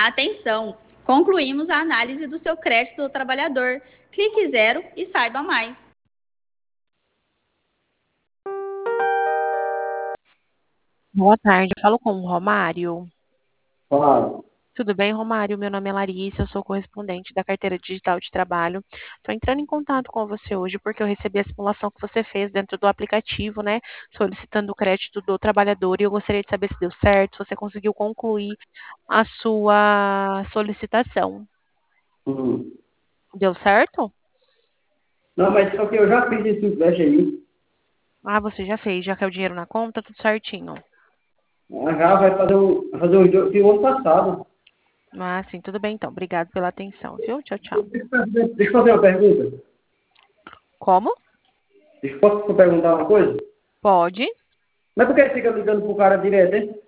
Atenção! Concluímos a análise do seu crédito do trabalhador. Clique 0 e saiba mais. Boa tarde, eu falo com o Romário. Claro. Tudo bem, Romário? Meu nome é Larissa, eu sou correspondente da Carteira Digital de Trabalho. Estou entrando em contato com você hoje porque eu recebi a simulação que você fez dentro do aplicativo, né? Solicitando o crédito do trabalhador e eu gostaria de saber se deu certo, se você conseguiu concluir a sua solicitação. Uhum. Deu certo? Não, mas só que eu já fiz esse teste aí. Ah, você já fez, já quer o dinheiro na conta, tudo certinho. Já vai fazer o ano passado. Ah, sim, tudo bem então. Obrigado pela atenção, viu? Tchau, tchau. Deixa eu fazer uma pergunta. Como? Posso perguntar uma coisa? Pode. Mas por que fica ligando pro cara direto, hein?